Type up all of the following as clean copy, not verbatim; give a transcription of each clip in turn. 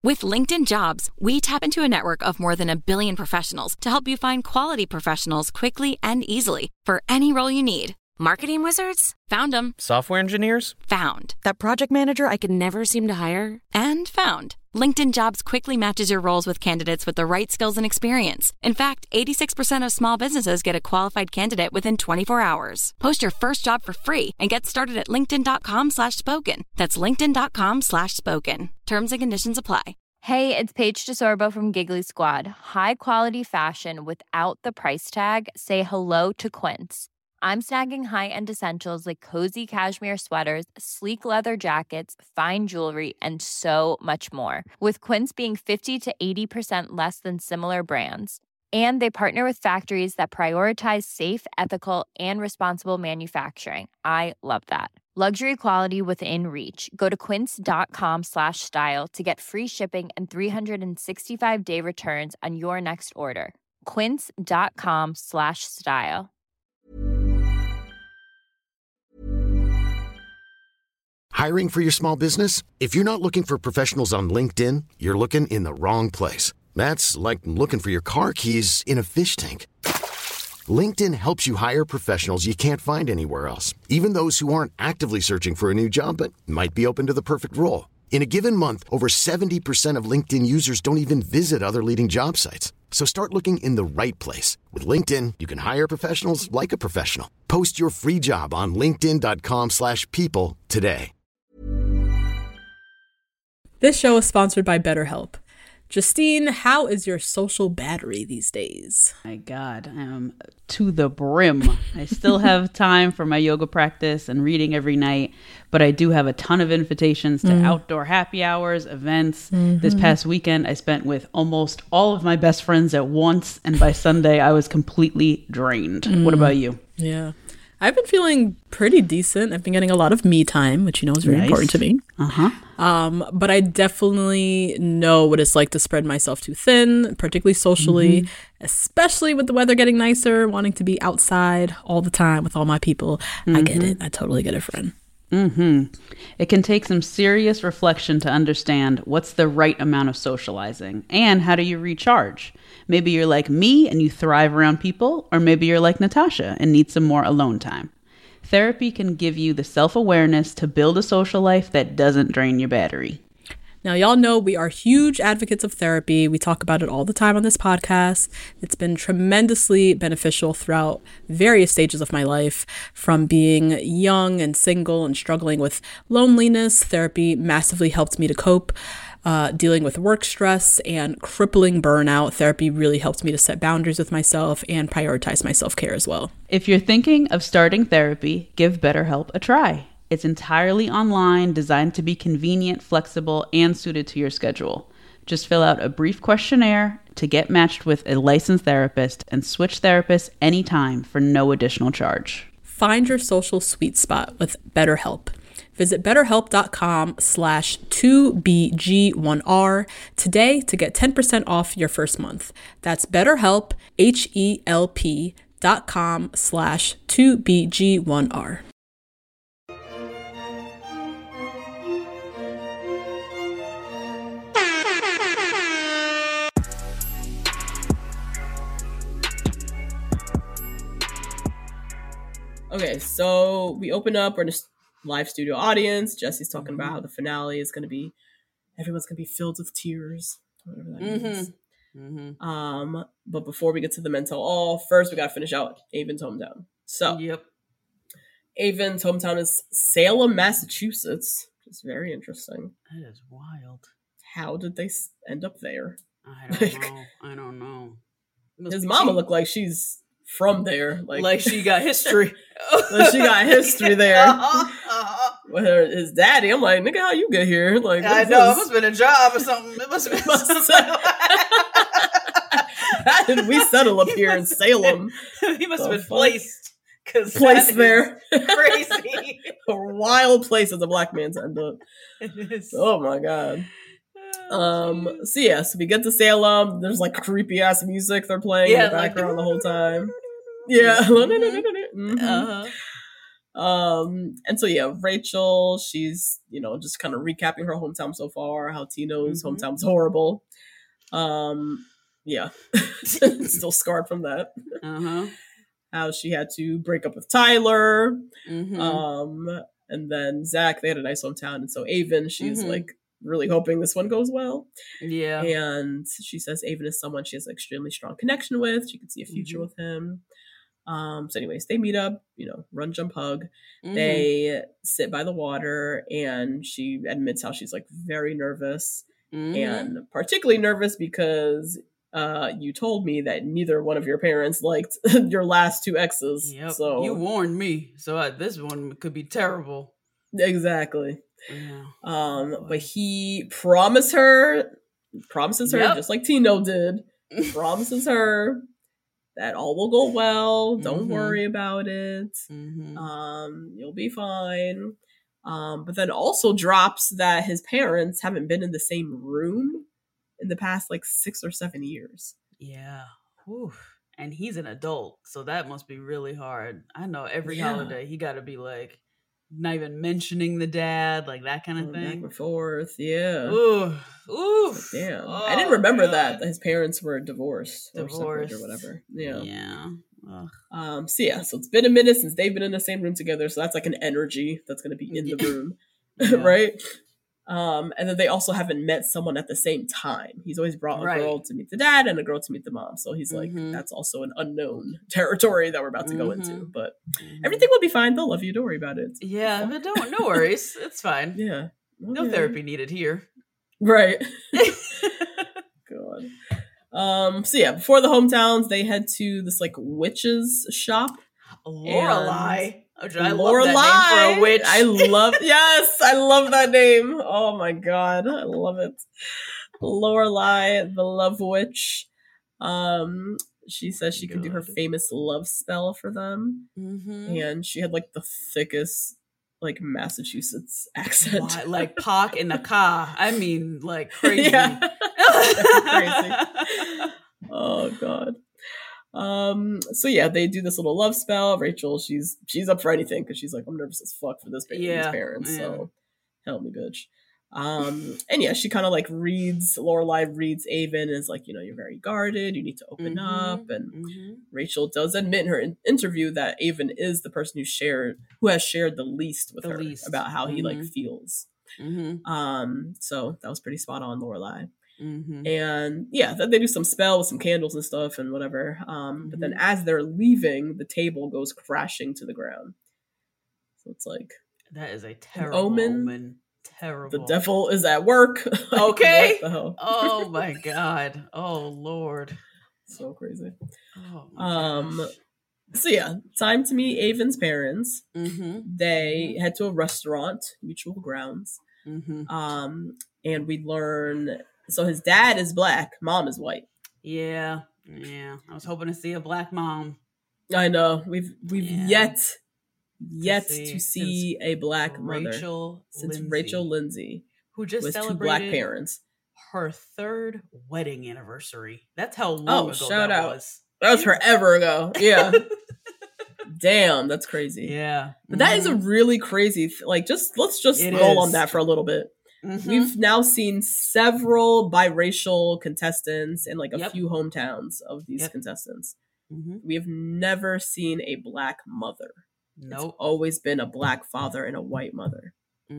With LinkedIn Jobs, we tap into a network of more than 1 billion professionals to help you find quality professionals quickly and easily for any role you need. Marketing wizards? Found them. Software engineers? Found. That project manager I could never seem to hire? And found. LinkedIn Jobs quickly matches your roles with candidates with the right skills and experience. In fact, 86% of small businesses get a qualified candidate within 24 hours. Post your first job for free and get started at linkedin.com/spoken. That's linkedin.com/spoken. Terms and conditions apply. Hey, it's Paige DeSorbo from Giggly Squad. High quality fashion without the price tag. Say hello to Quince. I'm snagging high-end essentials like cozy cashmere sweaters, sleek leather jackets, fine jewelry, and so much more. With Quince being 50 to 80% less than similar brands. And they partner with factories that prioritize safe, ethical, and responsible manufacturing. I love that. Luxury quality within reach. Go to quince.com/style to get free shipping and 365-day returns on your next order. Quince.com/style. Hiring for your small business? If you're not looking for professionals on LinkedIn, you're looking in the wrong place. That's like looking for your car keys in a fish tank. LinkedIn helps you hire professionals you can't find anywhere else, even those who aren't actively searching for a new job but might be open to the perfect role. In a given month, over 70% of LinkedIn users don't even visit other leading job sites. So start looking in the right place. With LinkedIn, you can hire professionals like a professional. Post your free job on linkedin.com/people today. This show is sponsored by BetterHelp. Justine, how is your social battery these days? My God, I am to the brim. I still have time for my yoga practice and reading every night, but I do have a ton of invitations to outdoor happy hours, events. This past weekend, I spent with almost all of my best friends at once, and by Sunday, I was completely drained. What about you? Yeah. I've been feeling pretty decent. I've been getting a lot of me time, which you know is very important to me. But I definitely know what it's like to spread myself too thin, particularly socially, especially with the weather getting nicer, wanting to be outside all the time with all my people. I get it. I totally get it, friend. It can take some serious reflection to understand what's the right amount of socializing and how do you recharge. Maybe you're like me and you thrive around people, or maybe you're like Natasha and need some more alone time. Therapy can give you the self-awareness to build a social life that doesn't drain your battery. Now, y'all know we are huge advocates of therapy. We talk about it all the time on this podcast. It's been tremendously beneficial throughout various stages of my life. From being young and single and struggling with loneliness, therapy massively helped me to cope. Dealing with work stress and crippling burnout, therapy really helped me to set boundaries with myself and prioritize my self-care as well. If you're thinking of starting therapy, give BetterHelp a try. It's entirely online, designed to be convenient, flexible, and suited to your schedule. Just fill out a brief questionnaire to get matched with a licensed therapist and switch therapists anytime for no additional charge. Find your social sweet spot with BetterHelp. Visit betterhelp.com/2BG1R today to get 10% off your first month. That's BetterHelp, HELP.com/2BG1R. Okay, so we open up. We're in a live studio audience. Jesse's talking about how the finale is going to be, everyone's going to be filled with tears, whatever that means. But before we get to the mental all, first we got to finish out Avon's hometown. So, Avon's hometown is Salem, Massachusetts. It's very interesting. That is wild. How did they end up there? I don't know. His mama looked like she's from there, like she got history. Like she got history there. With his daddy, I'm like, nigga, how you get here? Like, I know it must have been a job or something. It must have been something. How did we settle up here in Salem? He must have been placed there. Crazy, a wild place as a black man to end up. It is. Oh my god. So we get to Salem. There's like creepy ass music they're playing in the background the whole time. Yeah. And so yeah, Rachel, she's, you know, just kind of recapping her hometown so far, how Tino's hometown's horrible. Yeah. Still scarred from that. How she had to break up with Tyler. And then Zach, they had a nice hometown. And so Avon, she's like really hoping this one goes well. Yeah. And she says Avon is someone she has an extremely strong connection with. She can see a future with him. So anyways, they meet up, you know, run, jump, hug. They sit by the water, and she admits how she's like very nervous, and particularly nervous because you told me that neither one of your parents liked your last two exes. Yep. So You warned me, so this one could be terrible. Exactly. Yeah. But he promises her, Yep. just like Tino did, promises her that all will go well. Don't worry about it. You'll be fine. But then also drops that his parents haven't been in the same room in the past like 6 or 7 years. Yeah. Whew. And he's an adult, so that must be really hard. I know every holiday he got to be like, not even mentioning the dad, like that kind of Back thing. and forth, yeah. Ooh. Ooh. Damn. Oh, I didn't remember God. that his parents were divorced or separate or whatever. Yeah. Yeah. Ugh. So it's been a minute since they've been in the same room together, so that's like an energy that's going to be in the room. Right? And then they also haven't met someone at the same time. He's always brought a girl to meet the dad and a girl to meet the mom. So he's like, that's also an unknown territory that we're about to go into. But everything will be fine. They'll love you. Don't worry about it. Yeah, but no worries. It's fine. Yeah. No therapy needed here. Right. God. So yeah, before the hometowns, they head to this like witch's shop. Lorelai. I Lorelai. love that name for a witch. I love that name. Oh my God. I love it. Lorelai, the love witch. She says she can do her famous love spell for them. And she had like the thickest like Massachusetts accent. Why? Like Pac in the car. I mean, like crazy. Yeah. Crazy. Oh God. So yeah, they do this little love spell. Rachel, she's up for anything because she's like, I'm nervous as fuck for this baby's parents. So help me, bitch. And yeah, she kind of like Lorelai reads Avon and is like, you know, you're very guarded. You need to open up. And Rachel does admit in her interview that Avon is the person who has shared the least with her about how he like feels. So that was pretty spot on, Lorelai. And yeah, they do some spell with some candles and stuff and whatever. But then as they're leaving, the table goes crashing to the ground. So it's like, that is a terrible omen. Terrible. The devil is at work. Like, okay. What the hell? Oh my God. Oh Lord. So crazy. Oh my gosh. So yeah, time to meet Avon's parents. They head to a restaurant, Mutual Grounds. And we learn, so his dad is black, mom is white. Yeah. I was hoping to see a black mom. I know. We've yet to see a black mother since Rachel Lindsay, who just with celebrated two black parents. Her 3rd wedding anniversary. That's how long ago shout that out. was. That was forever ago. Yeah. Damn, that's crazy. Yeah. But that is a really crazy let's just roll on that for a little bit. We've now seen several biracial contestants and like a few hometowns of these contestants. We have never seen a black mother. Nope. It's always been a black father and a white mother.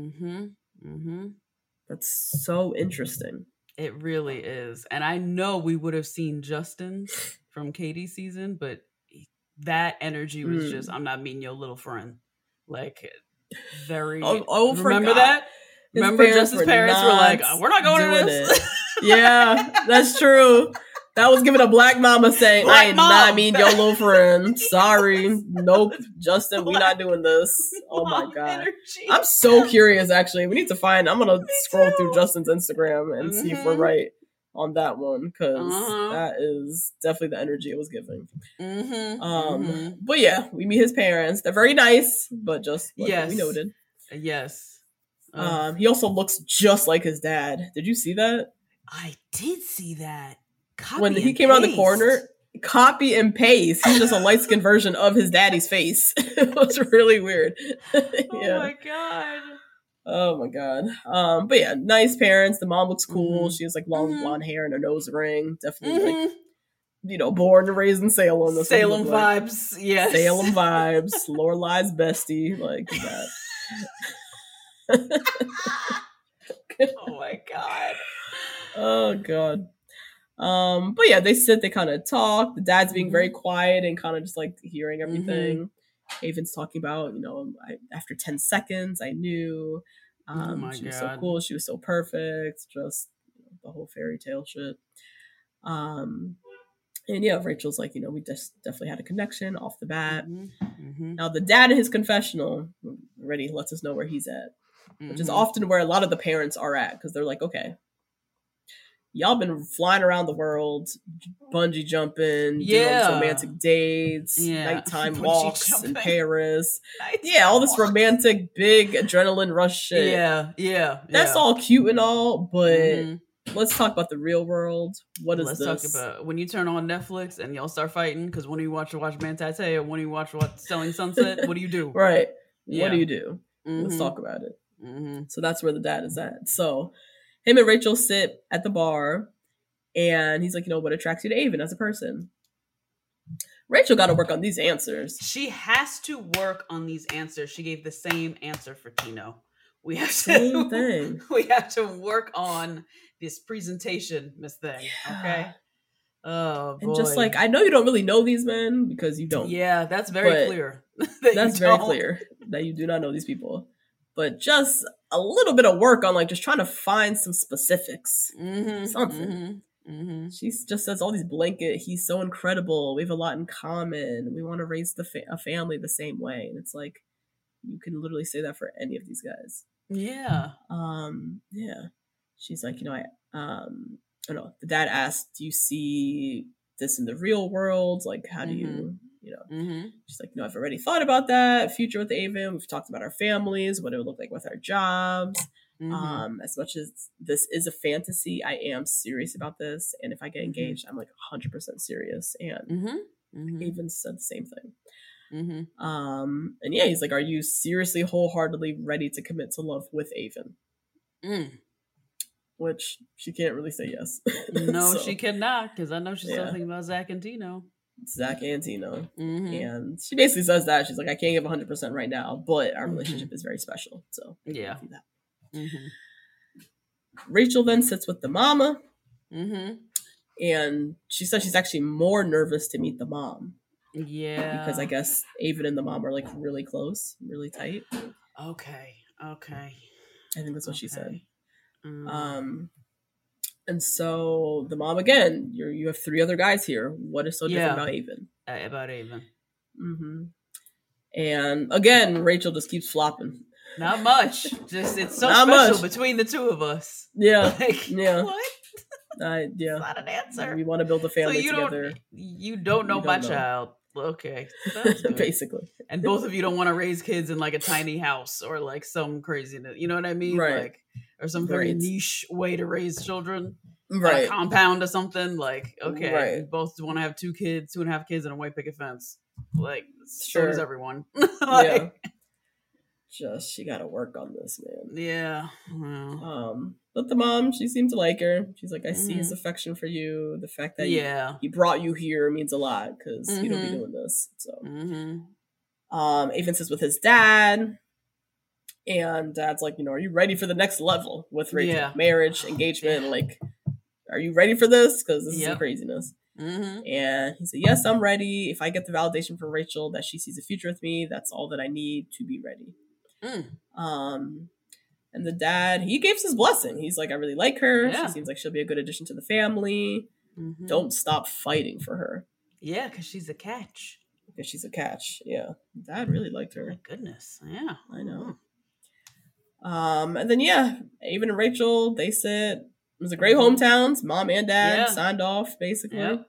That's so interesting. It really is. And I know we would have seen Justin from Katie's season, but that energy was just, I'm not meeting your little friend. Like, very... remember that? Remember Justin's parents were like, we're not going to this. Yeah, that's true. That was giving a black mama saying, I ain't not mean your little friend. Sorry. Nope. Justin, we not doing this. Oh my God. Energy. I'm so curious, actually. We need to I'm going to scroll through Justin's Instagram and see if we're right on that one, because that is definitely the energy it was giving. But yeah, we meet his parents. They're very nice, but just like we noted. Yes. He also looks just like his dad. Did you see that? I did see that. Copy when he came around the corner, copy and paste. He's just a light-skinned version of his daddy's face. It was really weird. Oh my god. But yeah, nice parents. The mom looks cool. She has like long blonde hair and a nose ring. Definitely like, you know, born and raised in Salem. Salem vibes. Like. Yes. Salem vibes. Lorelai's bestie. Like that. Oh my god. Oh god. But yeah, they kind of talk. The dad's being very quiet and kind of just like hearing everything. Haven's talking about, you know, after 10 seconds, I knew. She was so cool. She was so perfect. Just the whole fairy tale shit. And yeah, Rachel's like, you know, we just definitely had a connection off the bat. Now the dad in his confessional already lets us know where he's at, which is often where a lot of the parents are at, because they're like, okay, y'all been flying around the world, bungee jumping, doing all these romantic dates, nighttime walks in Paris. All this romantic, big adrenaline rush shit. That's all cute and all, but let's talk about the real world. Let's talk about when you turn on Netflix and y'all start fighting because one of you watch Mantate or one of you watch Selling Sunset. What do you do? Right. What do you do? Let's talk about it. So that's where the dad is at. So him and Rachel sit at the bar, and he's like, you know, what attracts you to Aven as a person? Rachel got to work on these answers. She has to work on these answers. She gave the same answer for Tino. We have to work on this presentation, Miss Thing. Okay. Oh, boy. And just like, I know you don't really know these men because you don't. Yeah, that's very clear. That's very clear that you do not know these people. But just a little bit of work on like just trying to find some specifics. Something. She just says all these blanket, he's so incredible. We have a lot in common. We want to raise a family the same way. And it's like, you can literally say that for any of these guys. Yeah. Yeah. She's like, you know, the dad asked, do you see this in the real world? Like, how do you, you know, she's like, you know, I've already thought about that future with Aven. We've talked about our families, what it would look like with our jobs. As much as this is a fantasy, I am serious about this. And if I get engaged, I'm like 100% serious. And Aven said the same thing. And yeah, he's like, are you seriously wholeheartedly ready to commit to love with Aven? Which she can't really say yes. No, so, she cannot, because I know she's still thinking about Zach and Tino. Zach and Tino. And she basically says that. She's like, I can't give 100% right now, but our relationship is very special. So yeah. Rachel then sits with the mama. And she says she's actually more nervous to meet the mom. Yeah. Because I guess Aven and the mom are like really close, really tight. Okay. I think that's what she said. And so the mom, again, you have 3 other guys here. What is so different about Aven? About Aven. And again, Rachel just keeps flopping. Not much. Just it's so not special much. Between the two of us. Yeah. Like, yeah. What? Yeah. It's not an answer. We want to build a family together. You don't know my child. Okay. Basically. And both of you don't want to raise kids in like a tiny house or like some craziness. You know what I mean? Right. Like, or some very niche way to raise children. Right. A compound or something. Like, okay. We both want to have 2 kids, 2.5 kids, and a white picket fence. Like, so does everyone. Yeah. Just, she got to work on this, man. Yeah. Wow. But the mom, she seemed to like her. She's like, I see his affection for you. The fact that he brought you here means a lot because you don't be doing this. So, Aven sits with his dad, and dad's like, you know, are you ready for the next level with Rachel? Yeah. Marriage, engagement, like, are you ready for this? Because this is some craziness. And he said, yes, I'm ready. If I get the validation from Rachel that she sees a future with me, that's all that I need to be ready. And the dad, he gave his blessing. He's like, I really like her. She seems like she'll be a good addition to the family. Don't stop fighting for her. Yeah, because she's a catch. Yeah. Dad really liked her. My goodness. Yeah. I know. And then, Aven and Rachel, they sit. It was a great hometowns. Mom and dad signed off, basically. Yep.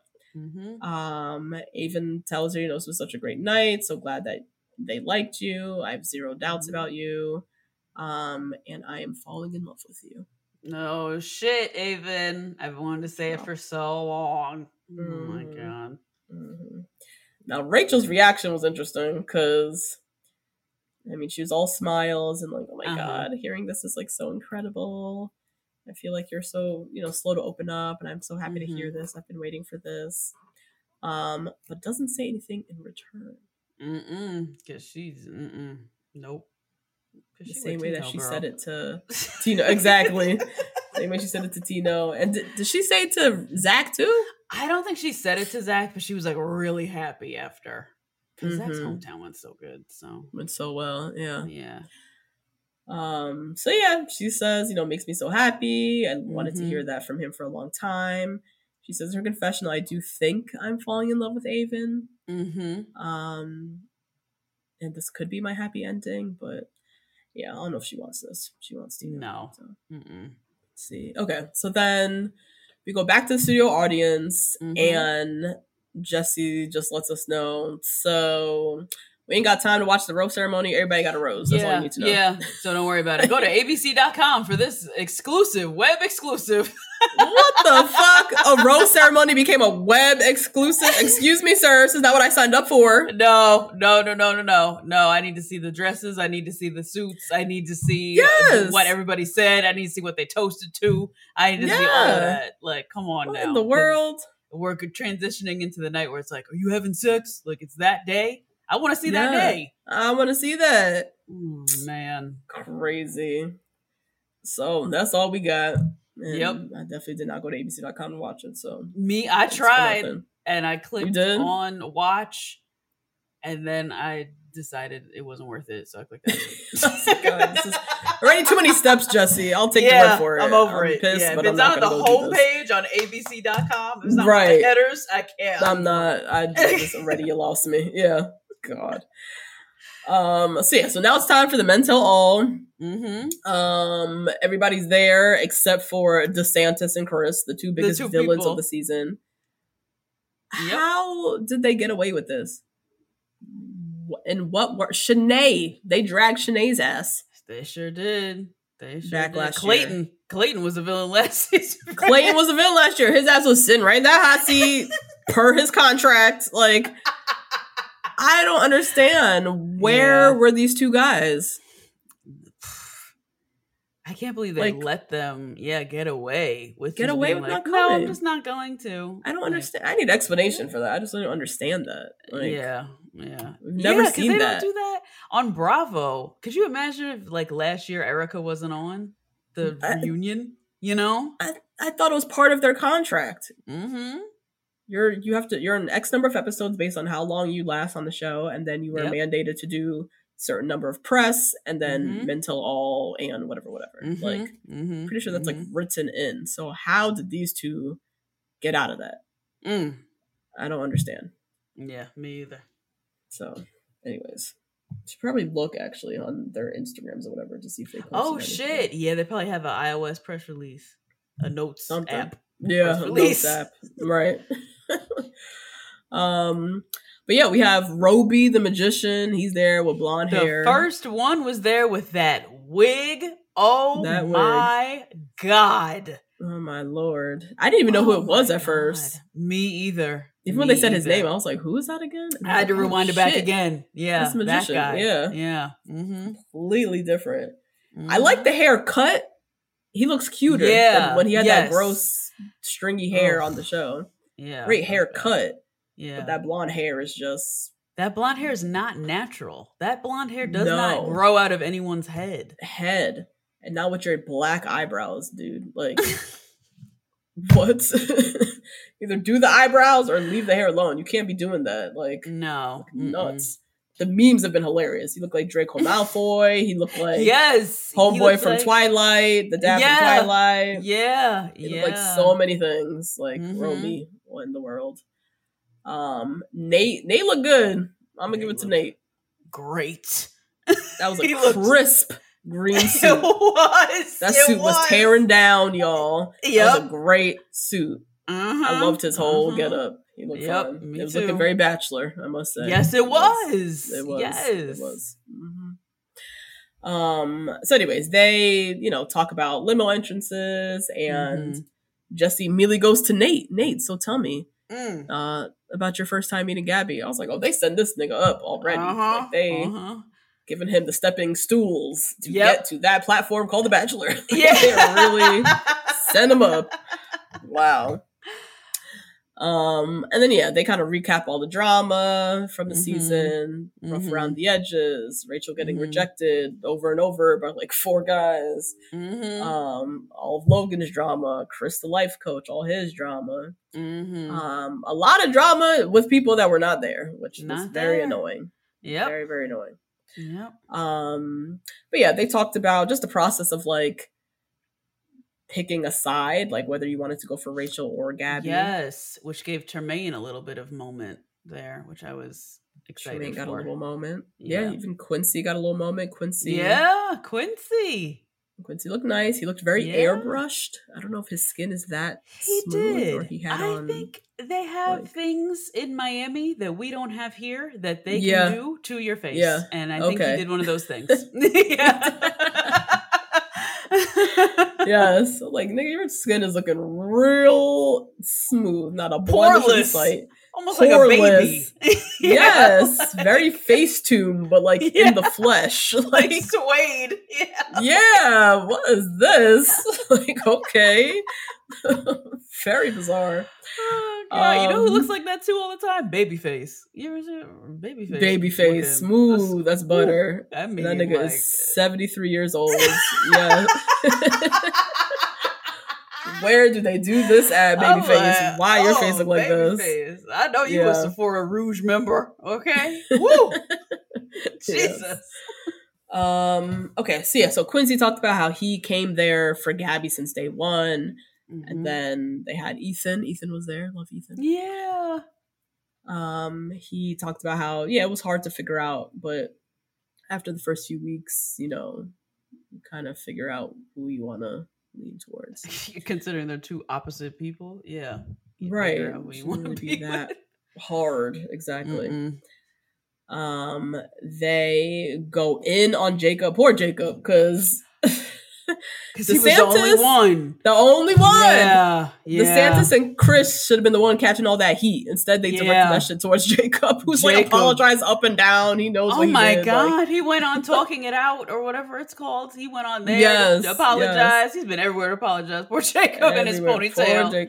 Aven tells her, you know, this was such a great night. So glad that they liked you. I have 0 doubts about you. And I am falling in love with you. No shit, Aven. I've wanted to say it for so long. Oh my god. Mm-hmm. Now, Rachel's reaction was interesting because, I mean, she was all smiles and like, oh my God, hearing this is like so incredible. I feel like you're so, slow to open up, and I'm so happy to hear this. I've been waiting for this. But doesn't say anything in return. Because she's, nope. The same way that she said it to Tino. Exactly. Same way she said it to Tino. And did she say it to Zach too? I don't think she said it to Zach, but she was like really happy after. Because Zach's hometown went so good. So went so well. Yeah. Yeah. So yeah, she says, makes me so happy. I wanted to hear that from him for a long time. She says in her confessional, I do think I'm falling in love with Avon. And this could be my happy ending, but yeah, I don't know if she wants this. She wants to. No. So. Let's see. Okay, so then we go back to the studio audience, and Jesse just lets us know. So we ain't got time to watch the rose ceremony. Everybody got a rose. That's all you need to know. Yeah, so don't worry about it. Go to abc.com for this web exclusive. What the fuck? A rose ceremony became a web exclusive? Excuse me, sir. This is not what I signed up for. No. I need to see the dresses. I need to see the suits. I need to see what everybody said. I need to see what they toasted to. I need to see all of that. Like, come on what now. in the world? We're transitioning into the night where it's like, are you having sex? Like, it's that day? I want to see that day. I want to see that. Ooh, man. Crazy. So that's all we got. And yep. I definitely did not go to abc.com to watch it. So I tried and I clicked on watch, and then I decided it wasn't worth it. So I clicked that. God, this is already too many steps, Jesse. I'll take your word for it. I'm over it. Pissed, yeah, but if it's on the homepage on abc.com, if it's not on the headers, I can't. I'm not. I just already, you lost me. Yeah. God. So now it's time for the Men Tell All. Everybody's there except for DeSantis and Chris, the two biggest villains of the season. Yep. How did they get away with this? And what were Shanae? They dragged Shanae's ass. They sure did. Last Clayton. year. Clayton was a villain last season. Clayton was a villain last year. His ass was sitting right in that hot seat per his contract. Like, I don't understand. Where were these two guys? I can't believe they let them, get away with not coming. No, I'm just not going to. I don't understand. I need explanation for that. I just don't understand that. Like, yeah. We've never seen they that. Don't do that on Bravo. Could you imagine if last year Erica wasn't on the reunion? I thought it was part of their contract. You're an X number of episodes based on how long you last on the show, and then you are mandated to do certain number of press, and then Men Tell All and whatever. Pretty sure that's written in. So how did these two get out of that? I don't understand. Yeah, me either. So, anyways, should probably look actually on their Instagrams or whatever to see if they post. Oh shit! Yeah, they probably have an iOS press release, a notes app. Yeah, a notes app. Right. But yeah, we have Roby the magician. He's there with blonde hair. The first one was there with that wig. Oh my God. Oh my Lord. I didn't even know who it was at first. Me either. Even when they said his name, I was like, who is that again? I had to rewind it back again. Yeah. That's the magician. That guy. Yeah. Completely different. I like the haircut. He looks cuter than when he had that gross stringy hair on the show. Yeah. Great haircut. Yeah. But that blonde hair is just... That blonde hair is not natural. That blonde hair does not grow out of anyone's head. And not with your black eyebrows, dude. Like, what? Either do the eyebrows or leave the hair alone. You can't be doing that. Like, no. Nuts. The memes have been hilarious. He looked like Draco Malfoy. He looked like homeboy from Twilight, the dad from Twilight. Yeah. He looked like so many things. Like, Roby, what in the world? Nate looked good. I'm gonna give it to Nate. Great. That was a crisp green suit. It was. That suit was tearing down, y'all. That was a great suit. I loved his whole getup. He looked fun. It was looking very Bachelor, I must say. Yes, it was. It was. Yes. It was. So anyways, they, talk about limo entrances, and Jesse immediately goes to Nate. Nate, so tell me, about your first time meeting Gabby. I was like, oh, they send this nigga up already. Like they giving him the stepping stools to get to that platform called The Bachelor. Yeah. They really send him up. Wow. And then they kind of recap all the drama from the season, rough around the edges, Rachel getting rejected over and over by like 4 guys, all of Logan's drama, Chris the life coach, all his drama, a lot of drama with people that were not there, which was very annoying. Very, very annoying. But they talked about just the process of like picking a side, like whether you wanted to go for Rachel or Gabby. Yes, which gave Tremaine a little bit of moment there, which I was excited Tremaine got for. a little moment. Yeah, even Quincy got a little moment. Quincy looked nice. He looked very airbrushed. I don't know if his skin is that smooth or he had on. I think they have things in Miami that we don't have here that they can do to your face. Yeah. And I think he did one of those things. Yes, like nigga, your skin is looking real smooth, not a blemish sight. Almost like a baby. Yes, very Facetune, but like in the flesh, like suede. Yeah, what is this? Like, okay, very bizarre. Oh, God. You know who looks like that too all the time? Babyface. You ever see Babyface? Babyface, smooth. That's butter. I mean, that nigga is 73 years old. Yeah. Where do they do this at, Babyface? Why your face look like this? I know you a Sephora Rouge member. Okay. Woo. Jesus. Okay. So Quincy talked about how he came there for Gabby since day one. And then they had Ethan. Ethan was there. Love Ethan. Yeah. He talked about how, it was hard to figure out, but after the first few weeks, you kind of figure out who you want to lean towards. Considering they're two opposite people. Yeah. Right. You want to be that hard. Exactly. They go in on Jacob. Poor Jacob, because he was the only one. The only one. Yeah. DeSantis and Chris should have been the one catching all that heat. Instead, they directed that shit towards Jacob, who's like apologized up and down. He knows what he did. Oh my God. Like, he went on Talking It Out or whatever it's called. He went on there to apologize. Yes. He's been everywhere to apologize. Poor Jacob and his ponytail.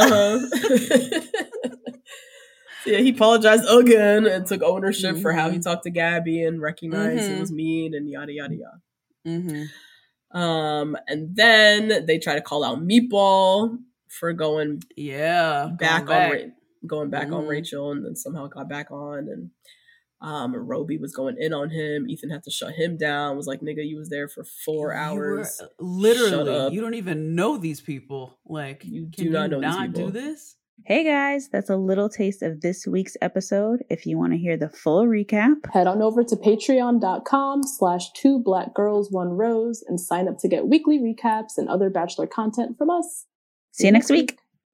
He apologized again and took ownership for how he talked to Gabby and recognized it was mean and yada, yada, yada. And then they try to call out Meatball for going back on Rachel, and then somehow got back on, and Roby was going in on him. Ethan had to shut him down. Was like, nigga, you was there for 4 hours. Literally, you don't even know these people. Like, you do not know these people. Do this? Hey guys, that's a little taste of this week's episode. If you want to hear the full recap, head on over to patreon.com/2blackgirls1rose and sign up to get weekly recaps and other Bachelor content from us. See you next week.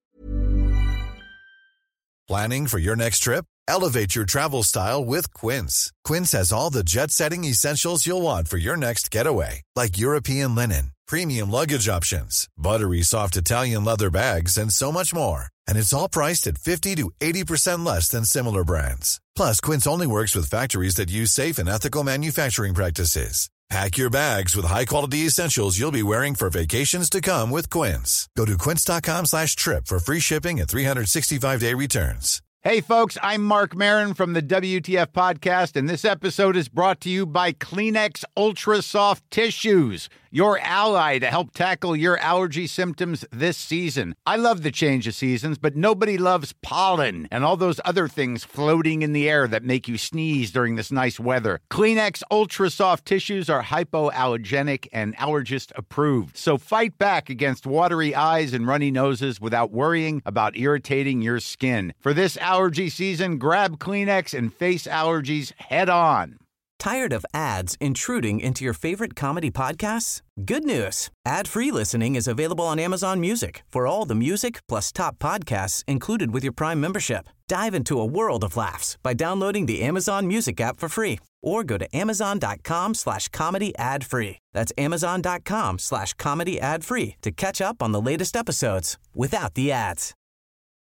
Planning for your next trip? Elevate your travel style with Quince. Quince has all the jet-setting essentials you'll want for your next getaway, like European linen, premium luggage options, buttery soft Italian leather bags, and so much more. And it's all priced at 50 to 80% less than similar brands. Plus, Quince only works with factories that use safe and ethical manufacturing practices. Pack your bags with high-quality essentials you'll be wearing for vacations to come with Quince. Go to quince.com/trip for free shipping and 365-day returns. Hey, folks, I'm Mark Maron from the WTF Podcast, and this episode is brought to you by Kleenex Ultra Soft Tissues, your ally to help tackle your allergy symptoms this season. I love the change of seasons, but nobody loves pollen and all those other things floating in the air that make you sneeze during this nice weather. Kleenex Ultra Soft Tissues are hypoallergenic and allergist approved, so fight back against watery eyes and runny noses without worrying about irritating your skin. For this allergy season, grab Kleenex and face allergies head on. Tired of ads intruding into your favorite comedy podcasts? Good news. Ad-free listening is available on Amazon Music for all the music plus top podcasts included with your Prime membership. Dive into a world of laughs by downloading the Amazon Music app for free or go to amazon.com/comedy ad-free. That's amazon.com/comedy ad-free to catch up on the latest episodes without the ads.